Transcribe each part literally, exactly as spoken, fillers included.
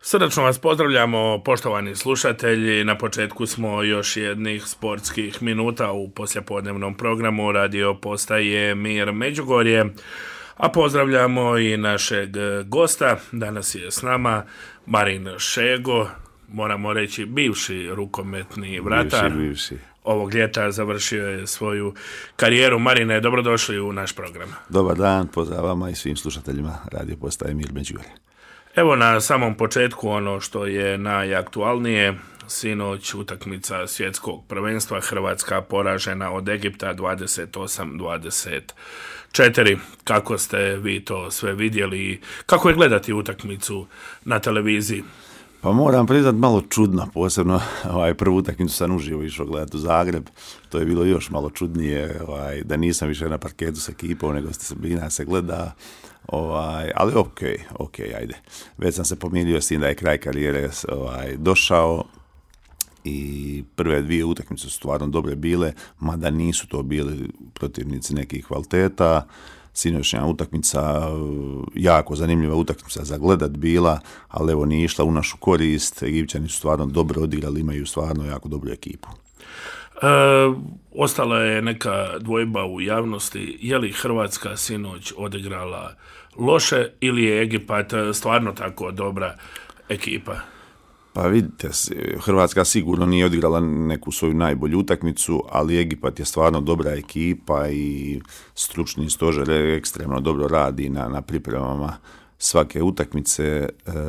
Srdačno vas pozdravljamo, poštovani slušatelji. Na početku smo još jednih sportskih minuta u poslijepodnevnom programu radio postaje Mir Međugorje, a pozdravljamo i našeg gosta. Danas je s nama Marin Šego, moramo reći bivši rukometni vratar. Bivši, bivši. Ovog ljeta završio je svoju karijeru. Marine, dobrodošli u naš program. Dobar dan, pozdrav vama i svim slušateljima radio postaje Mir Međugorje. Evo na samom početku ono što je najaktualnije. Sinoć utakmica svjetskog prvenstva, Hrvatska poražena od Egipta dvadeset osam dvadeset četiri. Kako ste vi to sve vidjeli? Kako je gledati utakmicu na televiziji? Pa moram priznat malo čudno, posebno ovaj, prvu utakmicu sam uživo išao gledati u Zagreb, to je bilo još malo čudnije, ovaj, da nisam više na parketu s ekipom, nego ste Srbina se gleda, ovaj, ali ok, ok, ajde. Već sam se pomirio s tim da je kraj karijere ovaj, došao i prve dvije utakmice su stvarno dobre bile, mada nisu to bili protivnici nekih kvaliteta. Sinoćnja utakmica, jako zanimljiva utakmica za gledat bila, ali evo nije išla u našu korist. Egipćani su stvarno dobro odigrali, imaju stvarno jako dobru ekipu. E, ostala je neka dvojba u javnosti, je li Hrvatska sinoć odigrala loše ili je Egipat stvarno tako dobra ekipa? Pa vidite, Hrvatska sigurno nije odigrala neku svoju najbolju utakmicu, ali Egipat je stvarno dobra ekipa i stručni stožer ekstremno dobro radi na, na pripremama svake utakmice. E,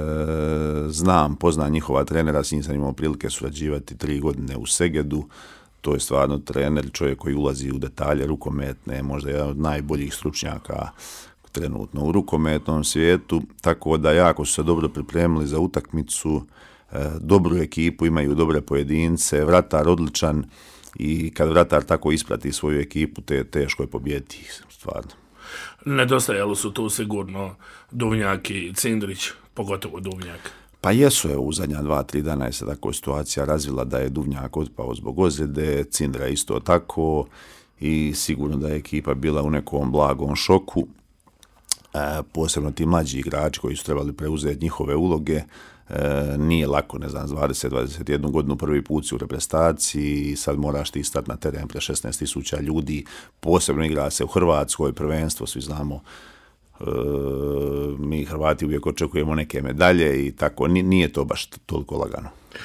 znam, poznam njihova trenera, s njim sam imao prilike surađivati tri godine u Segedu. To je stvarno trener, čovjek koji ulazi u detalje rukometne, možda jedan od najboljih stručnjaka trenutno u rukometnom svijetu, tako da jako su se dobro pripremili za utakmicu. Dobru ekipu, imaju dobre pojedince, vratar odličan i kad vratar tako isprati svoju ekipu, te teško je pobijediti ih, stvarno. Nedostajalo su tu sigurno Duvnjak i Cindrić, pogotovo Duvnjak. Pa jesu, je u zadnja dva, tri dana je se tako situacija razvila da je Duvnjak otpao zbog ozljede, Cindra isto tako i sigurno da je ekipa bila u nekom blagom šoku. E, posebno ti mlađi igrači koji su trebali preuzeti njihove uloge. E, nije lako, ne znam, dvadeset dvadeset jednu godinu prvi put si u reprezentaciji i sad moraš ti stati na teren pre šesnaest tisuća ljudi, posebno igra se u Hrvatskoj prvenstvo, svi znamo, e, mi Hrvati uvijek očekujemo neke medalje i tako, nije to baš toliko lagano.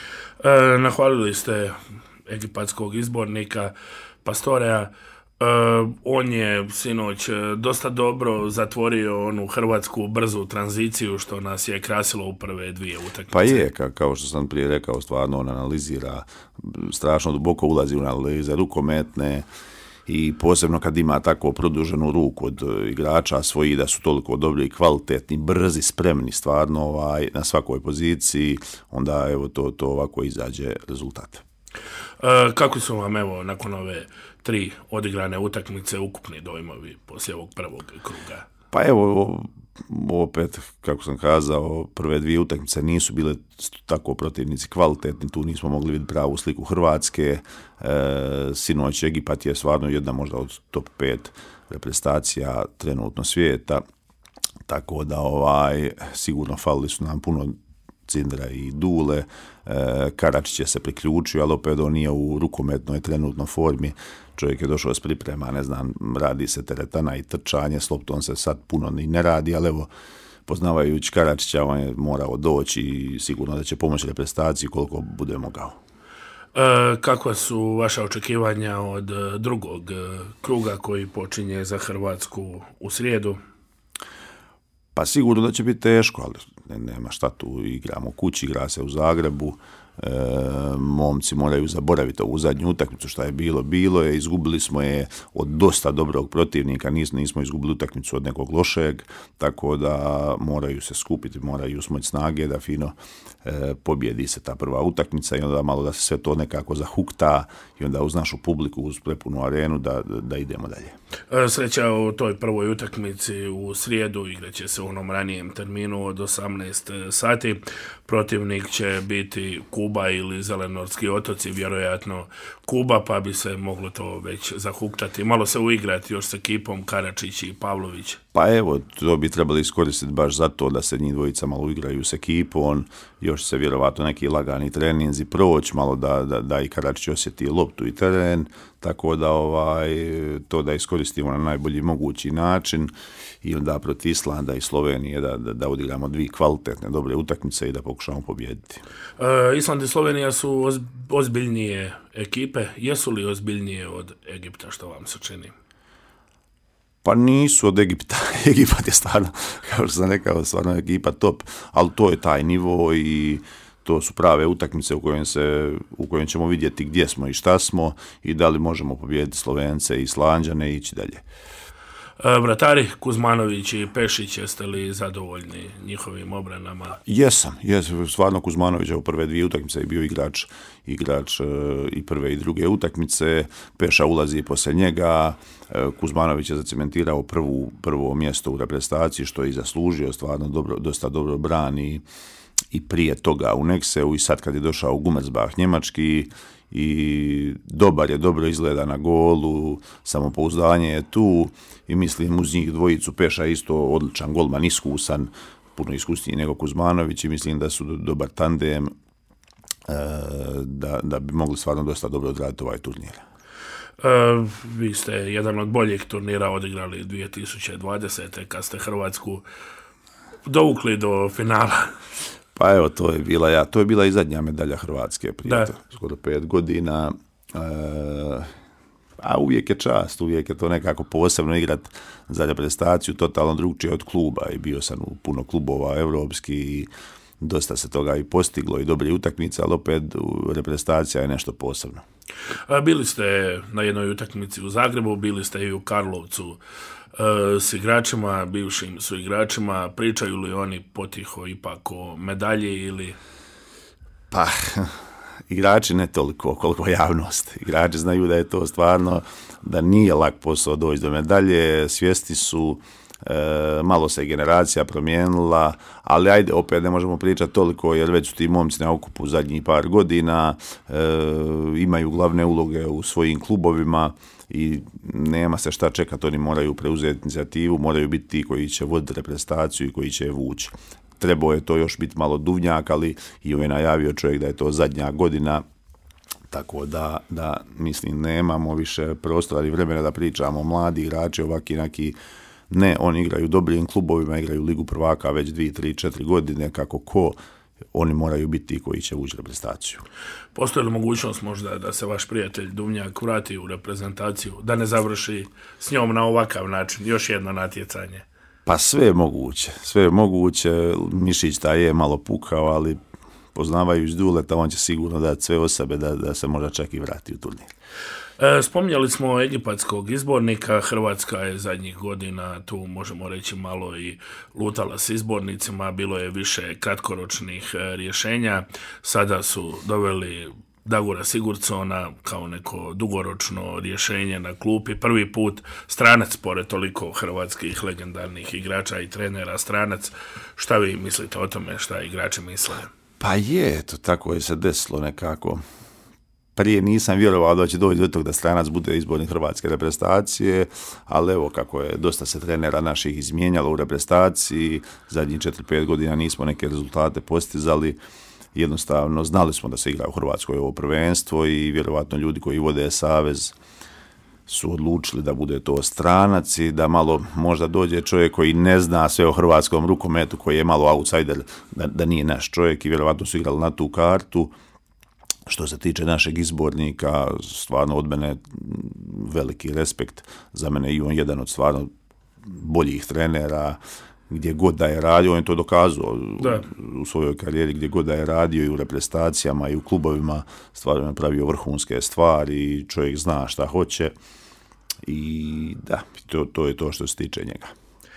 E, nahvalili ste egipatskog izbornika Pastorea. Uh, on je sinoć dosta dobro zatvorio onu hrvatsku brzu tranziciju što nas je krasilo u prve dvije utakmice. Pa je, ka, kao što sam prije rekao, stvarno on analizira, strašno duboko ulazi u analize rukometne i posebno kad ima tako produženu ruku od igrača svoji da su toliko dobri i kvalitetni, brzi, spremni stvarno ovaj, na svakoj poziciji, onda evo to, to ovako izađe rezultat. Uh, kako su vam evo nakon ove tri odigrane utakmice ukupni dojmovi poslije ovog prvog kruga? Pa evo, opet, kako sam kazao, prve dvije utakmice nisu bile tako protivnici kvalitetni, tu nismo mogli vidjeti pravu sliku Hrvatske. E, sinoć Egipat je stvarno jedna možda od top pet reprezentacija trenutno svijeta, tako da ovaj, sigurno falili su nam puno Cindra i Dule. e, Karačić je se priključio, ali opet on nije u rukometnoj trenutnoj formi. Čovjek je došao s priprema, ne znam, radi se teretana i trčanje, s loptom se sad puno ni ne radi, ali evo, poznavajući Karačića, on je morao doći i sigurno da će pomoći reprezentaciji koliko bude mogao. E, kakva su vaša očekivanja od drugog kruga koji počinje za Hrvatsku u srijedu? Pa sigurno da će biti teško, ali ne, nema šta tu, igramo kući, igra se u Zagrebu, e, momci moraju zaboraviti ovu zadnju utakmicu, šta je bilo, bilo je, izgubili smo je od dosta dobrog protivnika, Nis, nismo izgubili utakmicu od nekog lošeg, tako da moraju se skupiti, moraju smoći snage da fino e, pobjedi se ta prva utakmica i onda malo da se sve to nekako zahukta i onda uz našu publiku, uz prepunu arenu da, da idemo dalje. Sreća u toj prvoj utakmici u srijedu, igraće se u onom ranijem terminu od osamnaest sati. Protivnik će biti Kuba ili Zelenorski otoci, vjerojatno Kuba, pa bi se moglo to već zahuktati. Malo se uigrati još s ekipom Karačić i Pavlović. Pa evo, to bi trebali iskoristiti baš zato da se njih dvojica malo igraju s ekipom, još se vjerovatno neki lagani treninzi proći, malo da, da, da i Karadžić osjeti loptu i teren, tako da ovaj, to da iskoristimo na najbolji mogući način i onda protiv Islanda i Slovenije da, da, da odigramo dvije kvalitetne, dobre utakmice i da pokušamo pobijediti. E, Island i Slovenija su oz, ozbiljnije ekipe, jesu li ozbiljnije od Egipta, što vam se čini? Pa nisu od Egipta. Egipat je stvarno, kao što sam rekao, stvarno ekipa top, ali to je taj nivo i to su prave utakmice u kojem, se, u kojem ćemo vidjeti gdje smo i šta smo i da li možemo pobijediti Slovence i Islanđane i ići dalje. E, Vratari, Kuzmanović i Pešić, jeste li zadovoljni njihovim obranama? Jesam, jesam. Stvarno Kuzmanović u prve dvije utakmice je bio igrač, igrač e, i prve i druge utakmice. Peša ulazi poslije njega. E, Kuzmanović je zacementirao prvu, prvo mjesto u reprezentaciji, što je i zaslužio, stvarno dobro, dosta dobro brani i prije toga u Nekseu i sad kad je došao u Gummersbach njemački i dobar je, dobro izgleda na golu, samopouzdanje je tu i mislim uz njih dvojicu Peša je isto odličan golman, iskusan, puno iskusniji nego Kuzmanović i mislim da su dobar tandem, da, da bi mogli stvarno dosta dobro odraditi ovaj turnir. E, vi ste jedan od boljih turnira odigrali dvije tisuće dvadesete kad ste Hrvatsku dovukli do finala. Pa evo, to je bila ja, to je bila i zadnja medalja Hrvatske prije to, skoro pet godina. E, a uvijek je čast, uvijek je to nekako posebno igrat za reprezentaciju, totalno drugčije od kluba i bio sam u puno klubova evropski i dosta se toga i postiglo i dobre utakmice, ali opet reprezentacija je nešto posebno. A, bili ste na jednoj utakmici u Zagrebu, bili ste i u Karlovcu e, s igračima, bivšim su igračima, pričaju li oni potiho ipak o medalji ili... Pa, igrači ne toliko koliko javnost. Igrači znaju da je to stvarno, da nije lak posao doći do medalje, svjesni su, e, malo se generacija promijenila, ali ajde, opet ne možemo pričati toliko jer već su ti momci na okupu zadnjih par godina, e, imaju glavne uloge u svojim klubovima i nema se šta čekati, oni moraju preuzeti inicijativu, moraju biti ti koji će voditi reprezentaciju i koji će je vući. Trebao je to još biti malo duvnjak, ali i on je najavio čovjek da je to zadnja godina, tako da, da mislim nemamo više prostora i vremena da pričamo o mladi igrači ovaki neki. Ne, oni igraju dobrim klubovima, igraju Ligu prvaka već dvije, tri, četiri godine, kako ko, oni moraju biti ti koji će ući reprezentaciju. Postoji li mogućnost možda da se vaš prijatelj Duvnjak vrati u reprezentaciju, da ne završi s njom na ovakav način, još jedno natjecanje? Pa sve je moguće, sve je moguće, Mišić taj je malo pukao, ali poznavajući Duleta, on će sigurno dati sve o sebe da, da se možda čak i vrati u turnir. E, spominjali smo egipatskog izbornika, Hrvatska je zadnjih godina tu možemo reći malo i lutala s izbornicima, bilo je više kratkoročnih e, rješenja, sada su doveli Dagora Sigurdsona kao neko dugoročno rješenje na klupi, prvi put stranac pored toliko hrvatskih legendarnih igrača i trenera, stranac. Šta vi mislite o tome, šta igrači misle? Pa je, to tako je se desilo nekako. Prije nisam vjerovao da će doći do tog da stranac bude izbornik hrvatske reprezentacije, ali evo kako je, dosta se trenera naših izmijenjalo u reprezentaciji, zadnjih četiri pet godina nismo neke rezultate postizali, jednostavno znali smo da se igra u Hrvatskoj ovo prvenstvo i vjerovatno ljudi koji vode savez su odlučili da bude to stranac i da malo možda dođe čovjek koji ne zna sve o hrvatskom rukometu, koji je malo outsider, da, da nije naš čovjek i vjerovatno su igrali na tu kartu. Što se tiče našeg izbornika, stvarno od mene veliki respekt, za mene i on jedan od stvarno boljih trenera, gdje god da je radio, on je to dokazao da. U svojoj karijeri, gdje god da je radio i u reprezentacijama i u klubovima, stvarno je pravio vrhunske stvari i čovjek zna šta hoće i da, to, to je to što se tiče njega.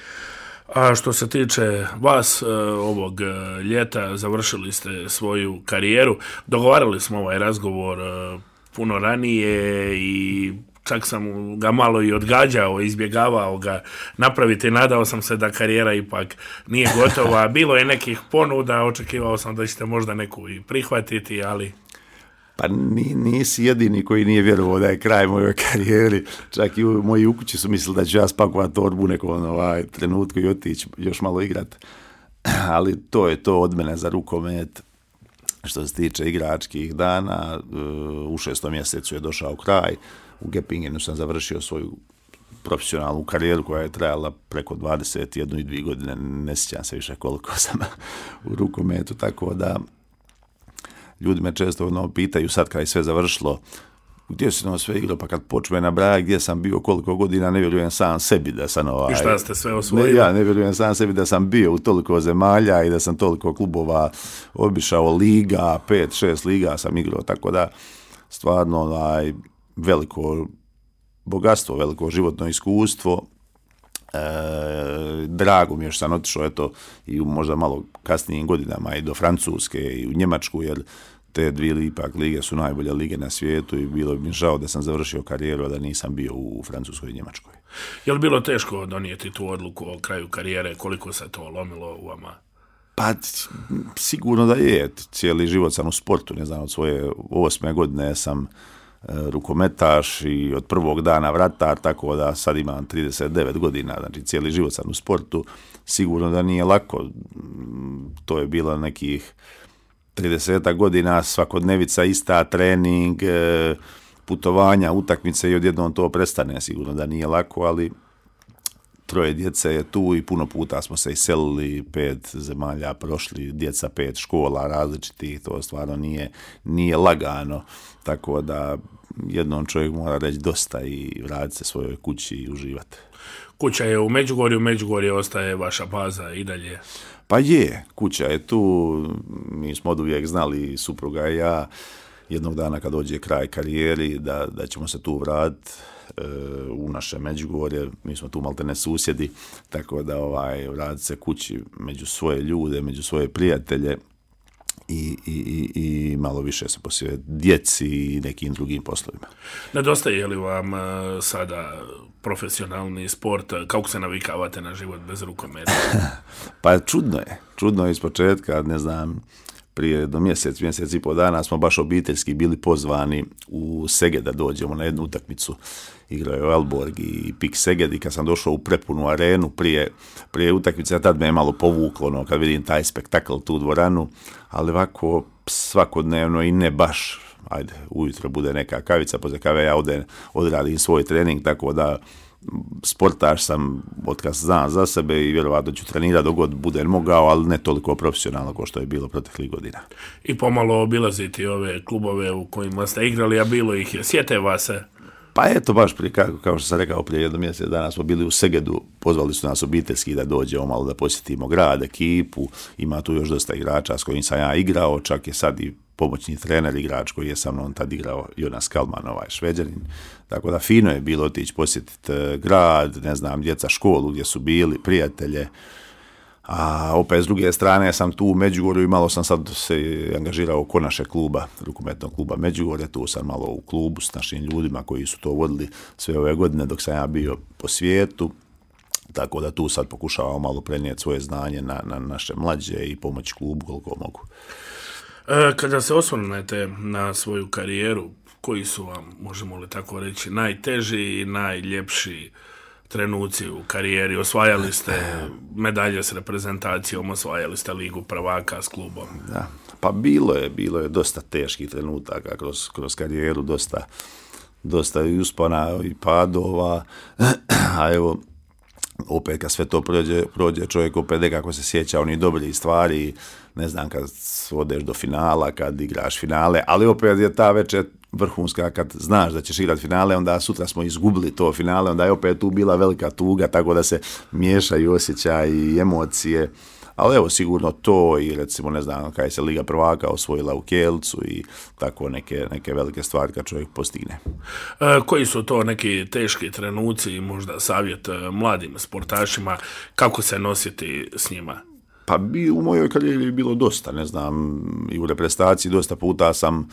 A što se tiče vas, ovog ljeta, završili ste svoju karijeru, dogovarali smo ovaj razgovor puno ranije i čak sam ga malo i odgađao, izbjegavao ga napraviti, nadao sam se da karijera ipak nije gotova, bilo je nekih ponuda, očekivao sam da ćete možda neku i prihvatiti, ali... Pa ni, nisi jedini koji nije vjerovao da je kraj mojoj karijeri. Čak i moji u kući su mislili da ću ja spakovati torbu nekom ovaj, trenutku i otići još malo igrat. Ali to je to od mene za rukomet. Što se tiče igračkih dana, u šestom mjesecu je došao kraj. U Gepingenu sam završio svoju profesionalnu karijeru koja je trajala preko dvadeset jednu i dvije godine. Ne sjećam se više koliko sam u rukometu, tako da ljudi me često ono pitaju sad kad je sve završilo, gdje si ono sve igrao, pa kad počne nabrajati gdje sam bio, koliko godina, ne vjerujem sam sebi da sam ovaj... I šta ste sve osvojili? Ne, ja ne vjerujem sam sebi da sam bio u toliko zemalja i da sam toliko klubova obišao, liga, pet, šest liga sam igrao, tako da stvarno ovaj, veliko bogatstvo, veliko životno iskustvo. E, drago mi je što sam otišao eto, i u možda malo kasnijim godinama i do Francuske i u Njemačku, jer te dvije ipak lige su najbolje lige na svijetu i bilo bi mi žao da sam završio karijeru, a da nisam bio u Francuskoj i Njemačkoj. Je li bilo teško donijeti tu odluku o kraju karijere, koliko se to lomilo u vama? Pa sigurno da je, cijeli život sam u sportu, ne znam, od svoje osme godine sam rukometaš i od prvog dana vratar, tako da sad imam trideset devet godina, znači cijeli život sam u sportu, sigurno da nije lako, to je bilo nekih trideset godina, svakodnevica ista, trening, putovanja, utakmice i odjednom to prestane, sigurno da nije lako, ali troje djece je tu i puno puta smo se iselili, pet zemalja prošli, djeca pet škola različitih, to stvarno nije, nije lagano, tako da jednom čovjek mora reći dosta i vratiti se svojoj kući i uživati. Kuća je u Međugorju, Međugorje ostaje vaša baza i dalje? Pa je, kuća je tu, mi smo od uvijek znali, supruga i ja, jednog dana kad dođe kraj karijeri, da, da ćemo se tu vratiti e, u naše Međugorje, mi smo tu maltene susjedi, tako da ovaj, vratiti se kući među svoje ljude, među svoje prijatelje i, i, i, i malo više se posvetiti djeci i nekim drugim poslovima. Nedostaje li vam sada profesionalni sport? Kako se navikavate na život bez rukometa? Pa čudno je, čudno je iz početka, ne znam, prije do mjesec, mjesec i pol dana smo baš obiteljski bili pozvani u Seged da dođemo na jednu utakmicu. Igrao je Elborg i Pik Seged i kad sam došao u prepunu arenu prije, prije utakmice, tad me je malo povuklo no, kad vidim taj spektakl tu dvoranu, ali ovako svakodnevno i ne baš, ajde, ujutro bude neka kavica, poslije kave ja odem, odradim svoj trening, tako da sportaš sam otkad znam za sebe i vjerovatno ću trenirati dok god budem mogao, ali ne toliko profesionalno kao što je bilo proteklih godina. I pomalo obilaziti ove klubove u kojima ste igrali, a bilo ih je. Sjete vas se? Pa eto, baš prije, kao što sam rekao, prije jedno mjesec dana smo bili u Segedu, pozvali su nas obiteljski da dođemo malo da posjetimo grad, ekipu, ima tu još dosta igrača s kojim sam ja igrao, čak je sad i pomoćni trener igrač koji je sa mnom tad igrao, Jonas Kalman, ovaj Šveđanin. Tako da fino je bilo otići posjetiti grad, ne znam, djeca školu gdje su bili, prijatelje. A opet s druge strane sam tu u Međugorju i malo sam sad se angažirao oko našeg kluba, rukometnog kluba Međugorje, tu sam malo u klubu s našim ljudima koji su to vodili sve ove godine dok sam ja bio po svijetu. Tako da tu sad pokušavam malo prenijeti svoje znanje na, na naše mlađe i pomoći klubu koliko mogu. Kada se osvrnete na svoju karijeru, koji su vam, možemo li tako reći, najteži i najljepši trenuci u karijeri? Osvajali ste medalje s reprezentacijom, osvajali ste ligu prvaka s klubom. Da, pa bilo je, bilo je dosta teških trenutaka kroz, kroz karijeru, dosta, dosta i uspona i padova, a evo, opet kad sve to prođe, prođe čovjek opet nekako se sjeća onih dobrih stvari, ne znam, kad odeš do finala, kad igraš finale, ali opet je ta večer vrhunska kad znaš da ćeš igrati finale, onda sutra smo izgubili to finale, onda je opet tu bila velika tuga, tako da se miješaju osjećaj i emocije, ali evo sigurno to i recimo ne znam kada je se Liga prvaka osvojila u Kielcu i tako neke, neke velike stvari kad čovjek postigne. E, koji su to neki teški trenuci i možda savjet mladim sportašima kako se nositi s njima? Pa bi, u mojoj karijeri bilo dosta, ne znam, i u reprezentaciji dosta puta sam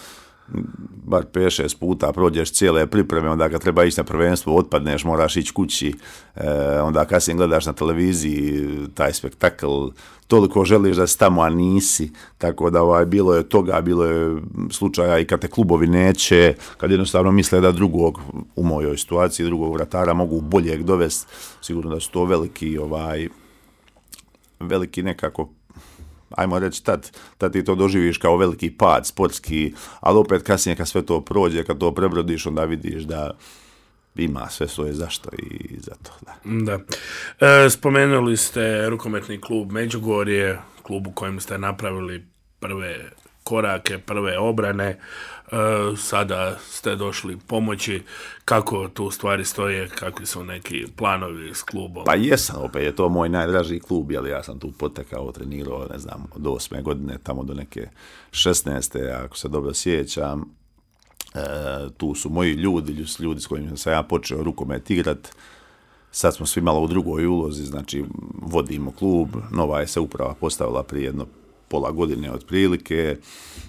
bar pet šest puta prođeš cijele pripreme, onda kad treba ići na prvenstvo, otpadneš, moraš ići kući, e, onda kasnije gledaš na televiziji taj spektakl, toliko želiš da si tamo, a nisi, tako da ovaj, bilo je toga, bilo je slučaja i kad te klubovi neće, kad jednostavno misle da drugog, u mojoj situaciji, drugog vratara mogu boljeg dovesti, sigurno da su to veliki, ovaj, veliki nekako, ajmo reći, tad, tad ti to doživiš kao veliki pad sportski, ali opet kasnije kad sve to prođe, kad to prebrodiš, onda vidiš da ima sve svoje zašto i zato. Da. Da. E, spomenuli ste rukometni klub Međugorje, klub u kojem ste napravili prve korake, prve obrane, e, sada ste došli pomoći. Kako tu stvari stoje, kakvi su neki planovi s klubom? Pa jesam, opet je to moj najdraži klub, jer ja sam tu potekao, trenirao, ne znam, od osme godine, tamo do neke šesnaeste, ako se dobro sjećam. E, tu su moji ljudi, ljudi s kojima sam ja počeo rukomet igrat. Sad smo svi malo u drugoj ulozi, znači vodimo klub, nova je se uprava postavila prije jedno pola godine otprilike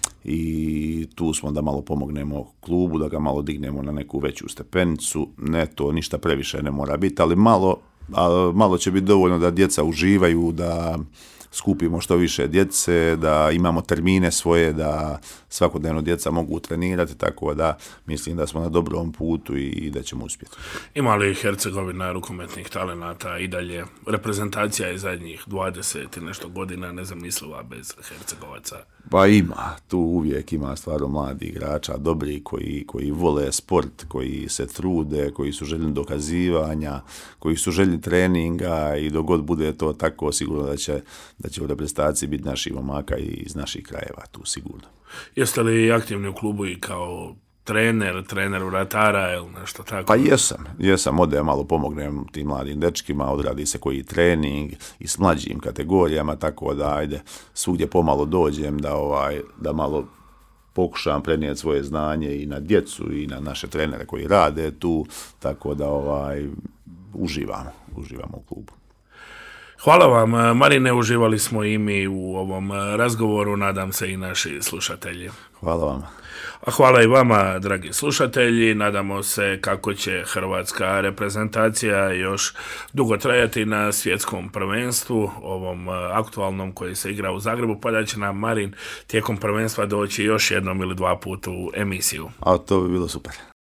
i tu smo da malo pomognemo klubu, da ga malo dignemo na neku veću stepenicu. Ne, to ništa previše ne mora biti, ali malo, a, malo će biti dovoljno da djeca uživaju, da skupimo što više djece, da imamo termine svoje, da svakodnevno djeca mogu trenirati, tako da mislim da smo na dobrom putu i da ćemo uspjeti. Ima li Hercegovina rukometnih talenata i dalje? Reprezentacija je zadnjih dvadeset i nešto godina nezamisliva bez Hercegovaca. Pa ima, tu uvijek ima stvarno mladi igrača, dobri koji, koji vole sport, koji se trude, koji su željni dokazivanja, koji su željni treninga i dok god bude to tako, sigurno da će, da će u reprezentaciji biti naših momaka i iz naših krajeva, tu sigurno. Jeste li aktivni u klubu i kao trener, trener vratara ili nešto tako? Pa jesam, jesam, ode malo pomognem tim mladim dečkima, odradi se koji trening i s mlađim kategorijama, tako da ajde, svugdje pomalo dođem da, ovaj, da malo pokušam prenijeti svoje znanje i na djecu i na naše trenere koji rade tu, tako da ovaj, uživamo, uživamo u klubu. Hvala vam, Marine, uživali smo i mi u ovom razgovoru, nadam se i naši slušatelji. Hvala vam. A hvala i vama, dragi slušatelji, nadamo se kako će hrvatska reprezentacija još dugo trajati na svjetskom prvenstvu, ovom aktualnom koji se igra u Zagrebu, pa da će nam Marin tijekom prvenstva doći još jednom ili dva puta u emisiju. A to bi bilo super.